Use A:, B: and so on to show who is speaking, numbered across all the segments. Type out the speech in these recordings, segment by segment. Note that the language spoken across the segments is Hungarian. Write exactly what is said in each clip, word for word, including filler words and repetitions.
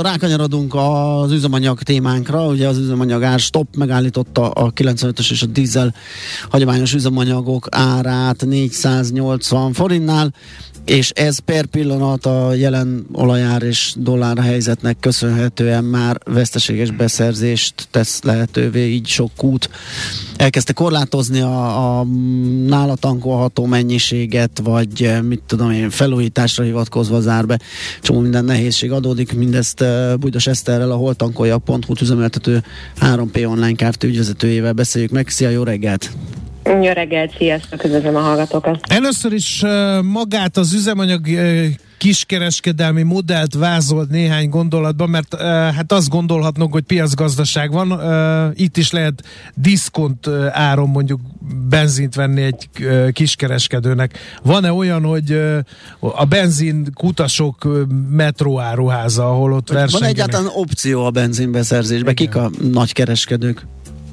A: rákanyarodunk az üzemanyag témánkra. Ugye az üzemanyag ár stop megállította a kilencvenötös és a dízel hagyományos üzemanyagok árát négyszáznyolcvan forintnál, és ez per pillanat a jelen olajár és dollár helyzetnek köszönhetően már veszteséges beszerzést tesz lehetővé, így sok kút elkezdte korlátozni a, a nála tankolható mennyiséget, vagy mit tudom én, felújításra hivatkozva zár be. Csomó minden nehézség adódik, mindezt uh, Bújdos Eszterrel, a holtankolja pont hu üzemeltető három pé Online Kft. Ügyvezetőjével beszéljük meg. Szia, jó reggelt!
B: Jó reggelt, sziasztok, üdvözlöm a hallgatókat!
C: Először is uh, magát az üzemanyag uh, kiskereskedelmi modellt vázolt néhány gondolatban, mert uh, hát azt gondolhatnunk, hogy piacgazdaság van, uh, itt is lehet diszkont uh, áron mondjuk benzint venni egy uh, kiskereskedőnek. Van-e olyan, hogy uh, a benzin kutasok uh, metróáruháza, ahol ott versengenek?
A: Van egyáltalán opció a benzinbeszerzésbe? Kik a nagy kereskedők?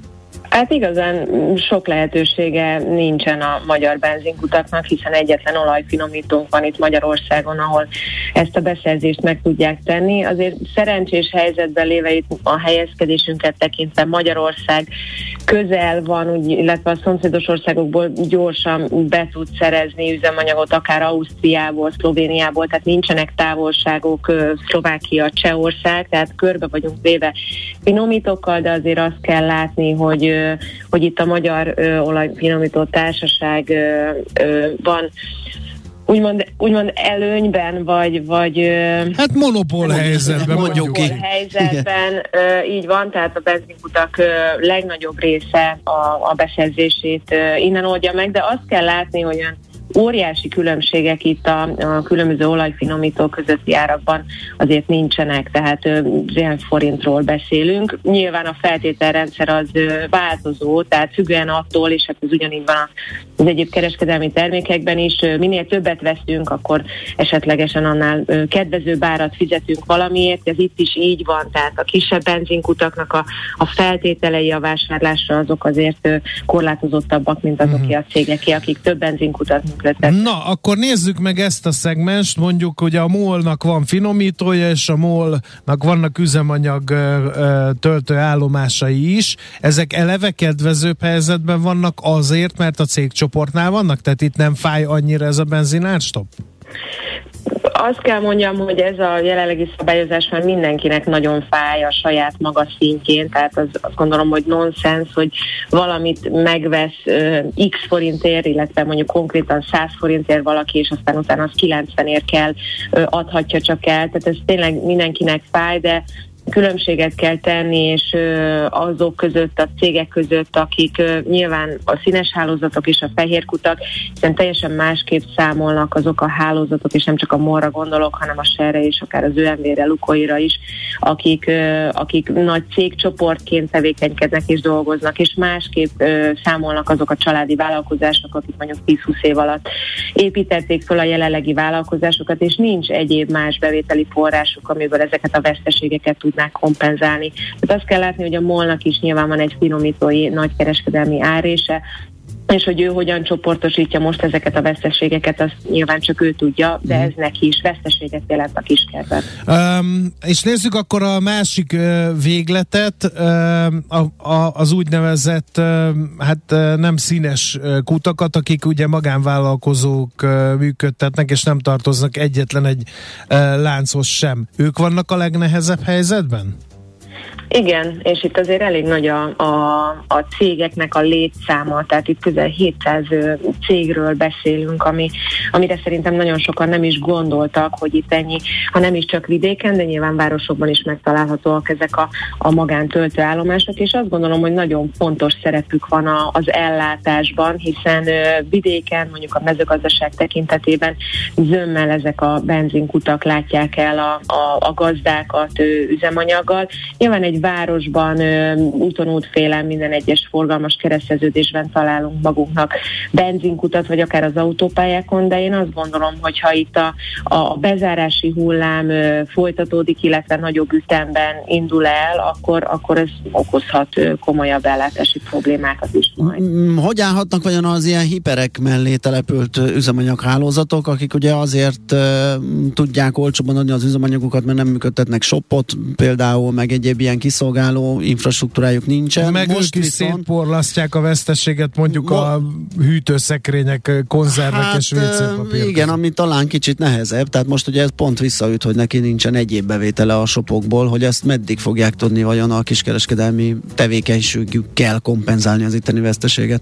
B: Hát igazán sok lehetősége nincsen a magyar benzinkutaknak, hiszen egyetlen olajfinomítónk van itt Magyarországon, ahol ezt a beszerzést meg tudják tenni. Azért szerencsés helyzetben léve itt a helyezkedésünket tekintve Magyarország közel van, úgy, illetve a szomszédos országokból gyorsan be tud szerezni üzemanyagot, akár Ausztriából, Szlovéniából, tehát nincsenek távolságok, Szlovákia, Csehország, tehát körbe vagyunk véve finomítókkal, de azért azt kell látni, hogy hogy itt a Magyar ö, Olajfinomító Társaság ö, ö, van úgymond, úgymond előnyben, vagy, vagy
C: hát monopól helyzetben
B: mondjuk ki. helyzetben, ö, így van, tehát a benzinkutak ö, legnagyobb része a, a beszerzését ö, innen oldja meg, de azt kell látni, hogy olyan óriási különbségek itt a, a különböző olajfinomító közötti árakban azért nincsenek, tehát ilyen forintról beszélünk. Nyilván a feltételrendszer az ö, változó, tehát függően attól, és hát ez ugyanígy van az egyéb kereskedelmi termékekben is, ö, minél többet veszünk, akkor esetlegesen annál ö, kedvezőbb árat fizetünk valamiért, ez itt is így van, tehát a kisebb benzinkutaknak a, a feltételei a vásárlásra azok azért ö, korlátozottabbak, mint azok mm. a cégeké, akik több benzinkutat működtetnek.
C: Na, akkor nézzük meg ezt a szegmest, mondjuk, hogy a MOL-nak van finomítója, és a MOL-nak vannak üzemanyag ö, ö, töltőállomásai is. Ezek eleve kedvezőbb helyzetben vannak azért, mert a cégcsoportnál vannak? Tehát itt nem fáj annyira ez a benzinárstop?
B: Azt kell mondjam, hogy ez a jelenlegi szabályozás már mindenkinek nagyon fáj a saját maga szintjén, tehát az, azt gondolom, hogy nonsens, hogy valamit megvesz uh, x forintért, illetve mondjuk konkrétan száz forintért valaki, és aztán utána az kilencvenért kell, uh, adhatja csak el, tehát ez tényleg mindenkinek fáj, de különbséget kell tenni, és ö, azok között, a cégek között, akik ö, nyilván a színes hálózatok és a fehér kutak, hiszen teljesen másképp számolnak azok a hálózatok, és nem csak a MOL-ra gondolok, hanem a Shell-re és akár az ö em vé-re, Lukoilra is, akik, ö, akik nagy cégcsoportként tevékenykednek és dolgoznak, és másképp ö, számolnak azok a családi vállalkozások, akik mondjuk tíz-húsz év alatt építették fel a jelenlegi vállalkozásokat, és nincs egyéb más bevételi forrásuk, amiből ezeket a veszteségeket tud kompenzálni. Tehát azt kell látni, hogy a MOL-nak is nyilván van egy finomítói nagykereskedelmi árése, és hogy ő hogyan csoportosítja most ezeket a veszteségeket, azt nyilván csak ő tudja, de ez neki is veszteséget jelent a kiskerben.
C: Um, és nézzük akkor a másik uh, végletet, uh, a, a, az úgynevezett uh, hát uh, nem színes uh, kutakat, akik ugye magánvállalkozók uh, működtetnek, és nem tartoznak egyetlen egy uh, lánchoz sem. Ők vannak a legnehezebb helyzetben?
B: Igen, és itt azért elég nagy a, a, a cégeknek a létszáma, tehát itt közel hétszáz cégről beszélünk, ami, amire szerintem nagyon sokan nem is gondoltak, hogy itt ennyi, ha nem is csak vidéken, de nyilván városokban is megtalálhatóak ezek a, a magántöltőállomások, és azt gondolom, hogy nagyon fontos szerepük van a, az ellátásban, hiszen vidéken, mondjuk a mezőgazdaság tekintetében zömmel ezek a benzinkutak látják el a, a, a gazdákat üzemanyaggal. Nyilván egy egy városban ö, úton útfélen minden egyes forgalmas kereszteződésben találunk magunknak benzinkutat, vagy akár az autópályákon, de én azt gondolom, hogy ha itt a, a bezárási hullám ö, folytatódik, illetve nagyobb ütemben indul el, akkor, akkor ez okozhat ö, komolyabb ellátási problémákat is majd.
A: Hogy állhatnak vajon az ilyen hiperek mellé települt üzemanyaghálózatok, akik ugye azért uh, tudják olcsóban adni az üzemanyagokat, mert nem működtetnek shopot, például, meg egyéb ilyen kiszolgáló infrastruktúrájuk nincsen.
C: Meg most ők is viszont... szétporlasztják a veszteséget, mondjuk Mo- a hűtőszekrények, konzervek hát, és vécépapír. Igen, ami talán kicsit nehezebb, tehát most ugye ez pont visszaüt, hogy neki nincsen egyéb bevétele a shopokból, hogy ezt meddig fogják tudni vajon a kiskereskedelmi tevékenységükkel kompenzálni az itteni veszteséget?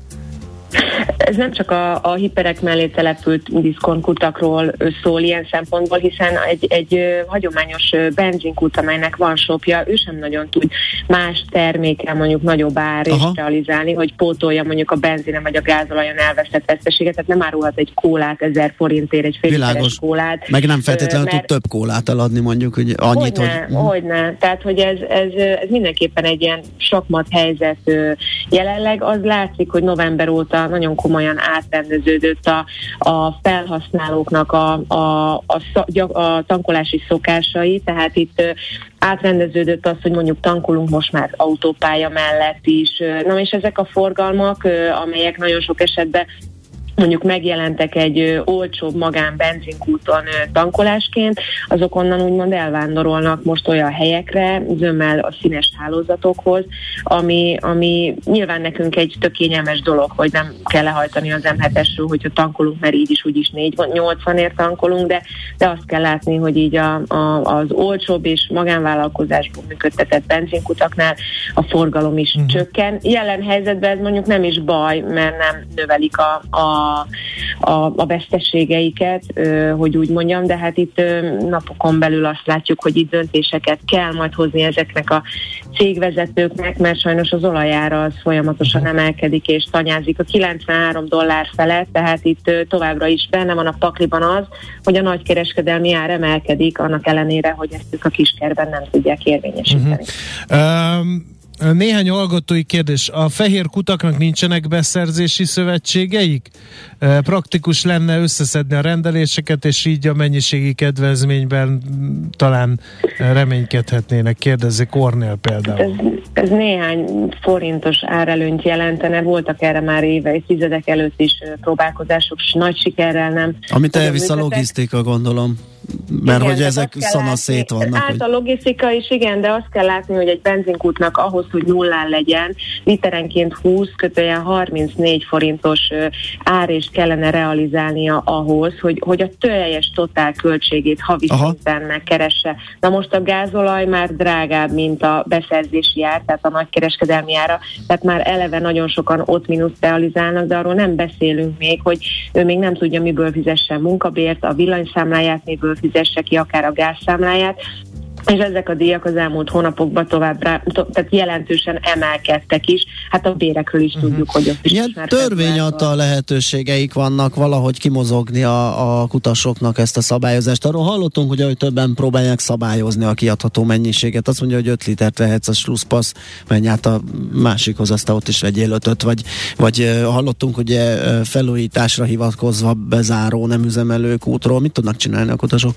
B: Ez nem csak a, a hiperek mellé települt diszkontkutakról szól ilyen szempontból, hiszen egy, egy hagyományos benzinkút, amelynek van shopja, ő sem nagyon tud más termékkel mondjuk nagyobb árést realizálni, hogy pótolja mondjuk a benzinen vagy a gázolajon elvesztett veszteséget, tehát nem árulhat egy kólát ezer forintért, egy fél literes kólát.
A: Meg nem feltétlenül tud több kólát eladni mondjuk, hogy annyit,
B: hogyne,
A: hogy...
B: Hogyne, tehát hogy ez, ez, ez mindenképpen egy ilyen sakmat helyzet jelenleg. Az látszik, hogy november óta nagyon komolyan átrendeződött a, a felhasználóknak a, a, a, a tankolási szokásai, tehát itt átrendeződött az, hogy mondjuk tankolunk most már autópálya mellett is. Na és ezek a forgalmak, amelyek nagyon sok esetben mondjuk megjelentek egy ö, olcsóbb magán benzinkúton ö, tankolásként, azok onnan úgymond elvándorolnak most olyan helyekre, zömmel a színes hálózatokhoz, ami, ami nyilván nekünk egy tök kényelmes dolog, hogy nem kell lehajtani az em hetesről, hogyha tankolunk, mert így is úgyis négy nyolcvanért tankolunk, de, de azt kell látni, hogy így a, a, az olcsóbb és magánvállalkozásból működtetett benzinkutaknál a forgalom is uh-huh. csökken. Jelen helyzetben ez mondjuk nem is baj, mert nem növelik a, a A, a, a veszteségeiket, hogy úgy mondjam, de hát itt napokon belül azt látjuk, hogy itt döntéseket kell majd hozni ezeknek a cégvezetőknek, mert sajnos az olajára az folyamatosan emelkedik és tanyázik a kilencvenhárom dollár felett, tehát itt továbbra is benne van a pakliban az, hogy a nagykereskedelmi ár emelkedik, annak ellenére, hogy ezt ők a kiskerben nem tudják érvényesíteni.
C: Uh-huh. Um... Néhány hallgatói kérdés. A fehér kutaknak nincsenek beszerzési szövetségeik? Praktikus lenne összeszedni a rendeléseket, és így a mennyiségi kedvezményben talán reménykedhetnének. Kérdezi Kornél például.
B: Ez, ez néhány forintos árelőnyt jelentene. Voltak erre már évtizedek előtt is próbálkozások, és nagy sikerrel nem.
A: Amit elvisz a logisztika, gondolom. Mert igen, hogy ezek szanaszét vannak.
B: Hát hogy... a logisztika is, igen, de azt kell látni, hogy egy benzinkútnak ahhoz, hogy nullán legyen, literenként húsz kötően harmincnégy forintos árést kellene realizálnia ahhoz, hogy, hogy a teljes totál költségét havi szinten megkeresse. Na most a gázolaj már drágább, mint a beszerzési ár, tehát a nagykereskedelmi ára, tehát már eleve nagyon sokan ott mínuszt realizálnak, de arról nem beszélünk még, hogy ő még nem tudja, miből fizessen munkabért, a villanyszámláját miből fizesse ki, akár a gázszámláját, és ezek a díjak az elmúlt hónapokban tovább, to, tehát jelentősen emelkedtek is. Hát a bérekről is uh-huh. tudjuk, hogy ott is
A: ilyen törvény adta lehetőségeik vannak valahogy kimozogni a, a kutasoknak ezt a szabályozást. Arról hallottunk, hogy ahogy többen próbálják szabályozni a kiadható mennyiséget. Azt mondja, hogy öt litert vehetsz a slusszpassz, menj át a másikhoz, aztán ott is vegyél ötöt, vagy, vagy hallottunk, hogy felújításra hivatkozva bezáró, nem üzemelők útról. Mit tudnak csinálni a kutasok?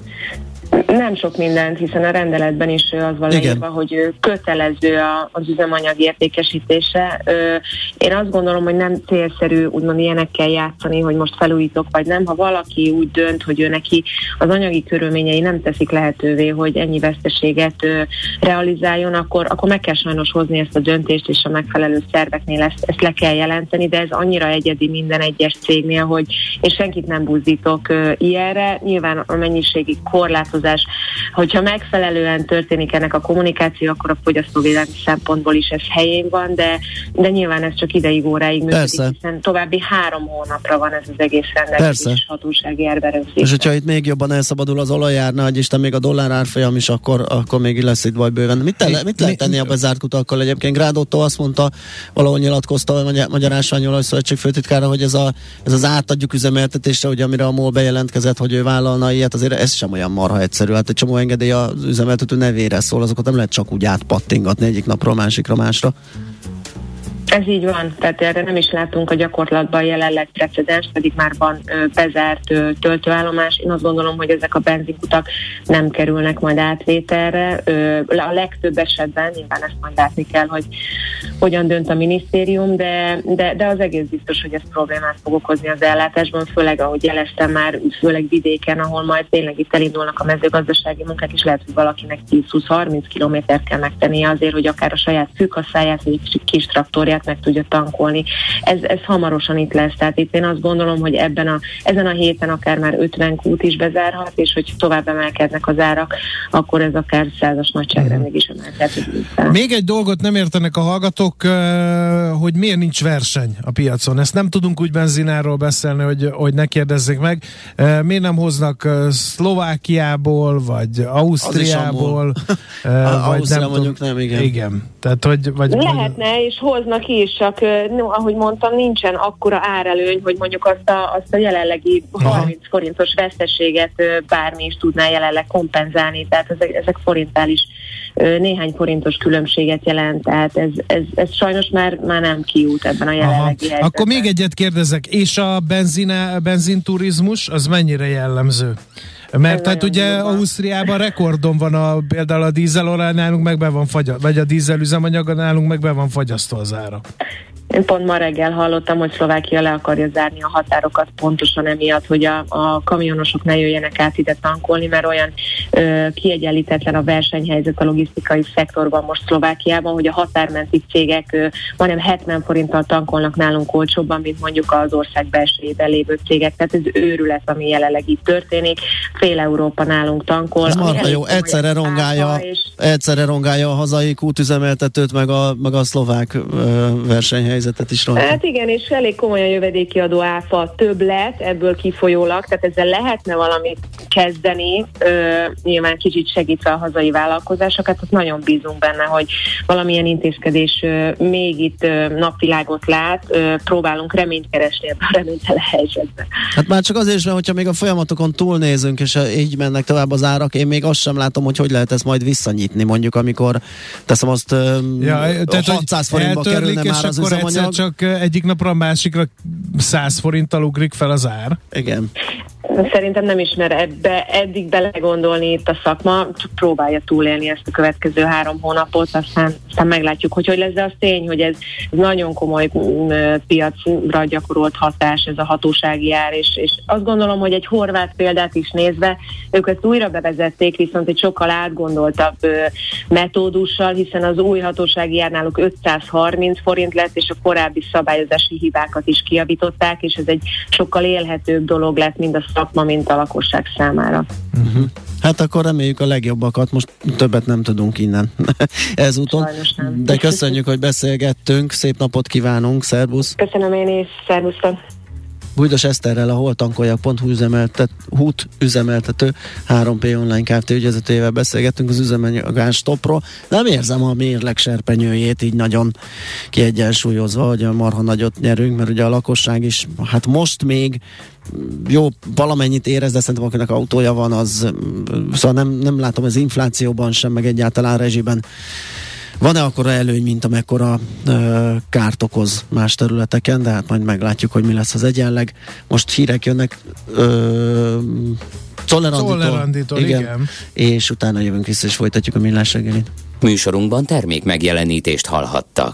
B: Nem sok mindent, hiszen a rendeletben is az van leírva, hogy kötelező az üzemanyag értékesítése. Én azt gondolom, hogy nem célszerű úgymond ilyenekkel játszani, hogy most felújítok vagy nem. Ha valaki úgy dönt, hogy ő neki az anyagi körülményei nem teszik lehetővé, hogy ennyi veszteséget realizáljon, akkor, akkor meg kell sajnos hozni ezt a döntést, és a megfelelő szerveknél ezt, ezt le kell jelenteni, de ez annyira egyedi minden egyes cégnél, hogy én senkit nem buzdítok ilyenre. Nyilván a mennyiségi korlátozás, hogyha megfelelően történik ennek a kommunikáció, akkor a fogyasztóvédelmi szempontból is ez helyén van, de, de nyilván ez csak ideig, óráig működik, hiszen további három hónapra van ez az egész rendelkezés hatósági árberögzítve.
A: És hogyha itt még jobban elszabadul az olajárna, hogy Isten még a dollár árfolyam is, akkor, akkor még lesz itt baj bőven. Mit, te, mit lehet tenni a bezárt kutakkal egyébként? Grád Ottó azt mondta, valahol nyilatkozta a Magyar Ásványolaj Szövetség főtitkára, hogy ez, a, ez az átadjuk üzemeltetésre, hogy amire a MOL bejelentkezett, hogy ő vállalna ilyet, azért ez sem olyan marha egyszerű. Hát egy csomó engedély az üzemeltető nevére szól, azokat nem lehet csak úgy átpattingatni egyik napról másikra másra.
B: Ez így van, tehát erre nem is látunk a gyakorlatban jelenleg precedens, pedig már van ö, bezárt ö, töltőállomás. Én azt gondolom, hogy ezek a benzinkutak nem kerülnek majd átvételre. Ö, a legtöbb esetben, nyilván ezt majd látni kell, hogy hogyan dönt a minisztérium, de, de, de az egész biztos, hogy ez problémát fog okozni az ellátásban, főleg ahogy jeleztem már, főleg vidéken, ahol majd tényleg itt elindulnak a mezőgazdasági munkák, és lehet, hogy valakinek tíz-húsz-harminc kilométert kell megtennie azért, hogy akár a saját szűkhaszáját, vagy egy kis traktorját meg tudja tankolni. Ez, ez hamarosan itt lesz, tehát itt én azt gondolom, hogy ebben a, ezen a héten akár már ötven kút is bezárhat, és hogy tovább emelkednek az árak, akkor ez akár százas nagyságrendig is emelkedhet.
C: Még egy dolgot nem értenek a hallgatók, hogy miért nincs verseny a piacon. Ezt nem tudunk úgy benzináról beszélni, hogy, hogy ne kérdezzék meg. Miért nem hoznak Szlovákiából, vagy Ausztriából?
A: Ausztria mondjuk nem, igen.
C: Igen. Tehát, hogy, vagy,
B: lehetne, és hoznak is, csak no, ahogy mondtam, nincsen akkora árelőny, hogy mondjuk azt a, azt a jelenlegi harminc Aha. forintos veszteséget bármi is tudná jelenleg kompenzálni, tehát ezek, ezek forintális néhány forintos különbséget jelent, tehát ez, ez, ez sajnos már, már nem kiút ebben a jelenlegi helyzetben.
C: Akkor még egyet kérdezek, és a benzine, benzinturizmus, az mennyire jellemző? Mert tehát ugye Ausztriában rekordon van a, például a dízelolaj nálunk meg be van fagyasztva, vagy a dízel üzemanyag nálunk meg be van fagyasztva az ára.
B: Én pont ma reggel hallottam, hogy Szlovákia le akarja zárni a határokat pontosan emiatt, hogy a, a kamionosok ne jöjjenek át ide tankolni, mert olyan ö, kiegyenlítetlen a versenyhelyzet a logisztikai szektorban most Szlovákiában, hogy a határmenti cégek ö, majdnem hetven forinttal tankolnak nálunk olcsóbban, mint mondjuk az ország belsejében lévő cégek. Tehát ez őrület, ami jelenleg itt történik. Fél Európa nálunk tankol.
A: Ez marha jó, egyszerre rongálja, és... egyszerre rongálja a hazai kútüzemeltetőt, meg a, meg a szlovák ö, versenyhelyzet. Is
B: hát igen, és elég komolyan jövedéki adó áfa többlet ebből kifolyólag, tehát ezzel lehetne valamit kezdeni, ö, nyilván kicsit segítve a hazai vállalkozásokat, hát nagyon bízunk benne, hogy valamilyen intézkedés ö, még itt ö, napvilágot lát, ö, próbálunk reményt keresni ebben a reménytelen helyzetben.
A: Hát már csak azért is, mert hogyha még a folyamatokon túlnézünk, és így mennek tovább az árak, én még azt sem látom, hogy hogy lehet ezt majd visszanyitni, mondjuk amikor teszem azt ö, ja, tehát, hatszáz forintba kerülne már az üzemanyag.
C: Egyszer csak egyik napra a másikra száz forinttal ugrik fel az ár.
A: Igen.
B: Szerintem nem ismer ebbe eddig belegondolni itt a szakma, csak próbálja túlélni ezt a következő három hónapot, aztán, aztán meglátjuk, hogy hogy lesz, de az tény, hogy ez nagyon komoly piacra gyakorolt hatás, ez a hatósági ár, és, és azt gondolom, hogy egy horvát példát is nézve, ők ezt újra bevezették, viszont egy sokkal átgondoltabb metódussal, hiszen az új hatósági ár náluk ötszázharminc forint lett, és a korábbi szabályozási hibákat is kijavították, és ez egy sokkal élhetőbb dolog lett, mind a szakma, mint a lakosság számára.
A: Uh-huh. Hát akkor reméljük a legjobbakat, most többet nem tudunk innen ezúton. De köszönjük, hogy beszélgettünk, szép napot kívánunk, szervusz!
B: Köszönöm én is, szervusztok!
A: Bújdos Eszterrel, a holtankoljak pont hu üzemeltet, hút üzemeltető három pé Online Kft. Ügyvezetőjével beszélgettünk az üzemanyagás stopról. Nem érzem a mérleg serpenyőjét így nagyon kiegyensúlyozva, hogy a marha nagyot nyerünk, mert ugye a lakosság is, hát most még jó, valamennyit érez, de szerintem akinek autója van, az szóval nem, nem látom az inflációban sem, meg egyáltalán rezsiben van-e akkora előny, mint amekkora ö, kárt okoz más területeken, de hát majd meglátjuk, hogy mi lesz az egyenleg. Most hírek jönnek ö, Czolleranditól, igen, igen, és utána jövünk vissza, és folytatjuk a Millás reggelit.
D: Műsorunkban termék megjelenítést hallhattak.